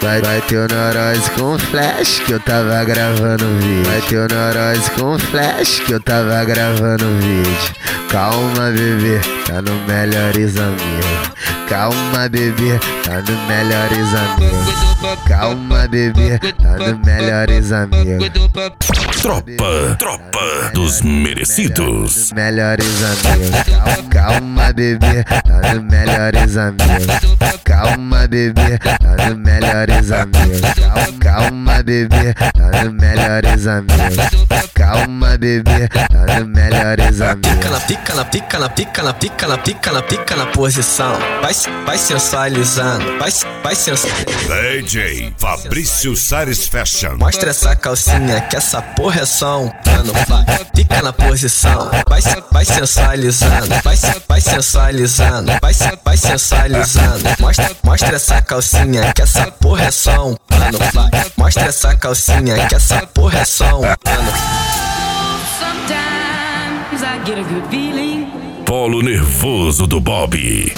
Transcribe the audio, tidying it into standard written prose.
Vai ter o neurose com flash que eu tava gravando vídeo. Vai ter o neurose com flash que eu tava gravando vídeo. Calma, bebê, tá no Melhores Amigos. Calma, bebê, tá no Melhores Amigos. Calma, bebê, tá no Melhores Amigos. Tropa dos merecidos. Melhores Amigos. Calma, bebê, tá no Melhores Amigos. Calma, bebê, tá no Melhores Amigos. Calma, bebê, tá no Melhores Amigos. Calma, bebê, tá no Melhores Amigos. Pica na posição. Vai sensualizando, vai sensualizando. DJ Fabrício Sares Fashion. Mostra essa calcinha que essa porra é só um pano. Fica na posição, vai sensualizando, vai sensualizando, vai sensualizando. Mostra essa calcinha que essa porra é só um pano. Mostra essa calcinha que essa porra é só um pano. Polo nervoso do Bob.